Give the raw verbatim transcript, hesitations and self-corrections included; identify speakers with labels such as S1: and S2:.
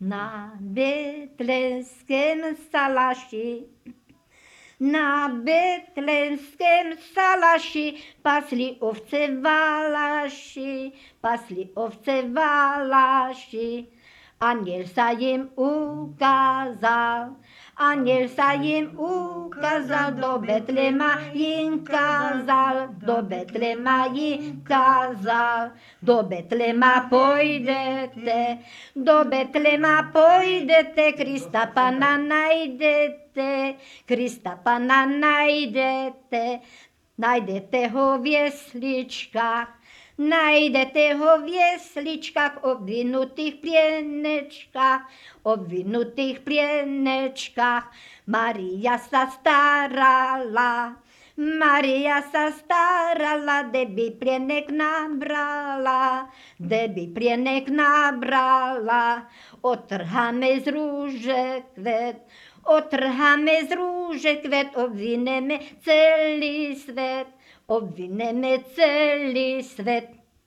S1: Na betlejském salaši, na betlejském salaši pasli ovce valaši, pasli ovce valaši. Anjel sa im ukázal, anjel sa im ukázal, do Betlema im kázal, do Betlema im kázal. Do Betlema pojdete, do Betlema pojdete, Krista Pana najdete, Krista Pana najdete, najdete ho v jesličkách. Najdete ho v jesličkách, obvinutých prienečkách, obvinutých prienečkách. Maria sa starala, Maria sa starala, deby prienek nabrala, deby prienek nabrala. Otrháme z rúže kvet, otrháme z rúže kvet, obvineme celý svet. Obvineme celý svet.